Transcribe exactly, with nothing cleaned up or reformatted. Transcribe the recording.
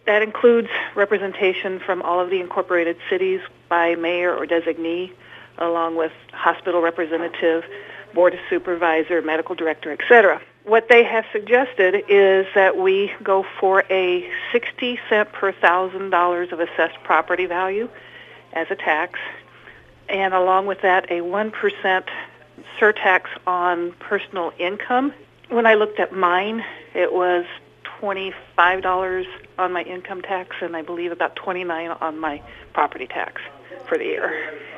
That includes representation from all of the incorporated cities by mayor or designee, along with hospital representative, board of supervisor, medical director, et cetera. What they have suggested is that we go for a sixty cent per thousand dollars of assessed property value as a tax, and along with that, a one percent surtax on personal income. When I looked at mine, it was twenty-five dollars on my income tax, and I believe about twenty-nine dollars on my property tax for the year.